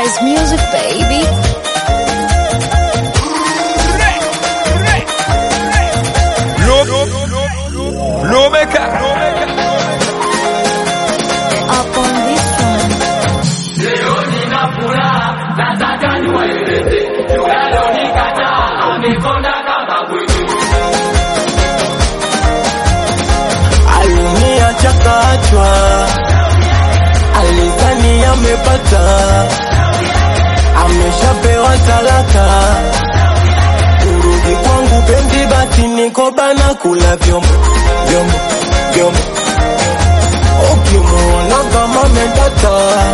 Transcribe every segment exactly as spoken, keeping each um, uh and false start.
Rise Music, baby. Low maker, low maker. Up on this one. Leo nina furaha, nataka niwaeleze. Yule alionikataa amekonda kama bwege. Aliniacha kaachwa, alidhani amepata, ameshapewa talaka. Urudi kwangu penzi basi niko bana kula vyombo, vyombo, vyombo. Ukimuona kama medata,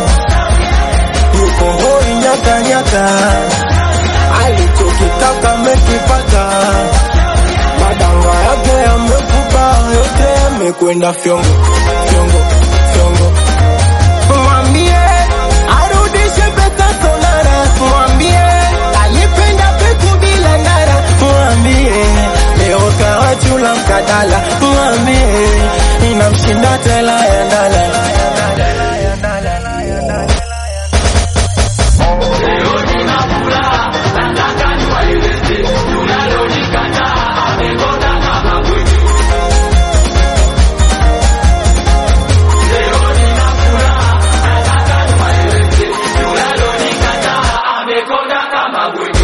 yuko hoi nyaka nyaka. Alichokitaka mekipata, madanga yake amekupa yote amekwenda fyongo, fyongo, fyongo. Mwambie arudishe pesa sonara, mwambie alipenda peku bila ndara, mwambie leo kawa chula mkadala, mwambie inamshinda tela ya ndala. Leo nina furaha, nataka niwaeleze. Yule alionikataa amekonda kama bwege. Leo nina furaha, nataka niwaeleze. Yule alionikataa amekonda kama bwege.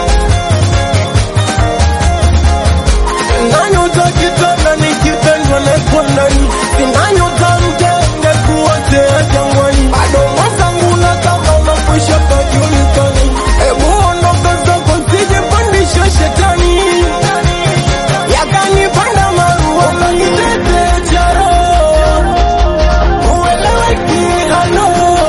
Nanyota kitanda nikipendwa na kwa ndani, sinanyota mtende kuotea jangwani. Bado mwasangula kama unakwisha kajulikani. Ebu ondoka zako sije pandisha shetani. Yakanipanda marua na kitete cha roho. Uelewe kihalo,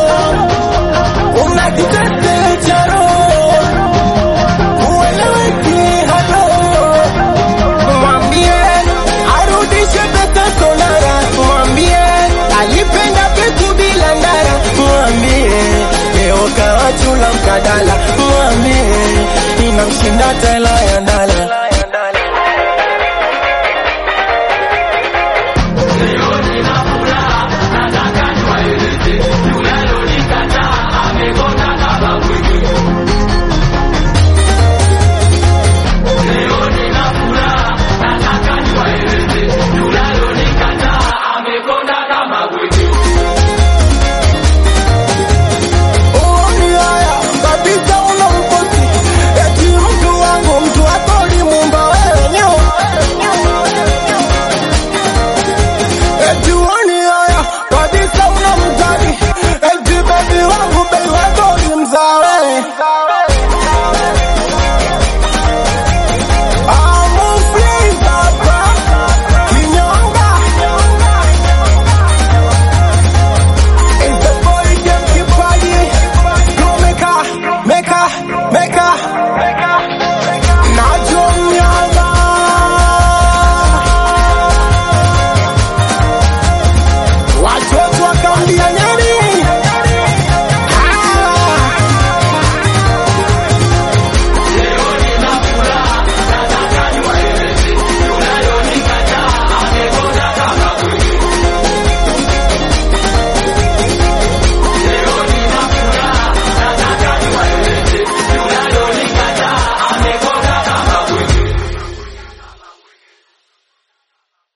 una kitete cha roho. Uelewe kihalo. Mwambie arudishe pesa sonara, mwambie alipenda peku bila ndara, mwambie leo kawa chula mkadala, mwambie inamshinda tela.